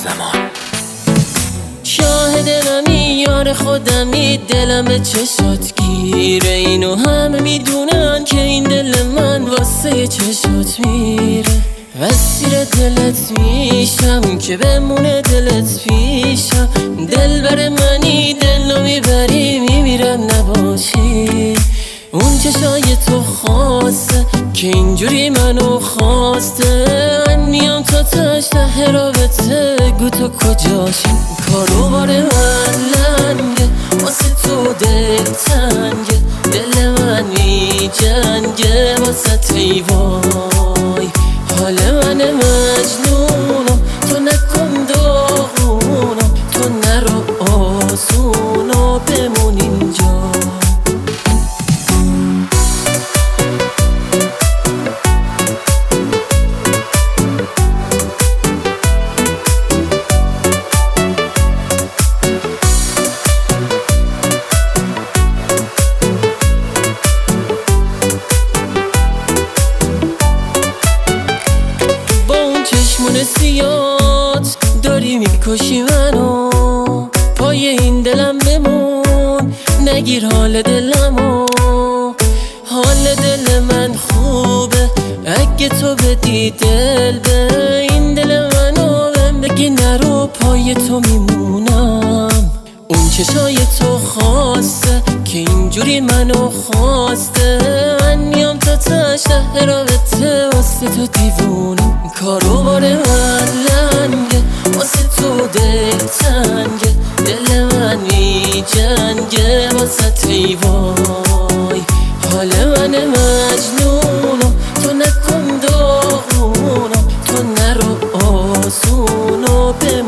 زمان. شاه دلمی یار خودمی، دلم به چشات گیره، اینو همه میدونن که این دل من واسه چشات میره. اسیر دلت میشم که بمونه دلت پیشم، دل بر منی دلو میبری میمیرم نباشی. اون چشای تو خواسته که اینجوری منو خواسته، من میام تا ته رابطه، گو تو کجاشی؟ کارو بار من لنگه، واسه تو دل تنگه، دل من میجنگه واسه ای وای. حال من مجنونم تو نکن داغونم، تو نرو آسونو بمون اینجا. سیات داری میکشی منو، پای این دلم بمون، نگیر حال دلمو. حال دل من خوبه اگه تو بدی دل به این دل منو، بهم بگی نرو پای تو میمونم. اون چشای تو خواسته که اینجوری منو خواسته، من میام تا ته رابطه واسه تو دیوونم. کارو بار من لنگه، واسه تو دل تنگه، دل من میجنگه واسه ای وای. حال من مجنونم تو نکن داغونم، تو نرو آسونو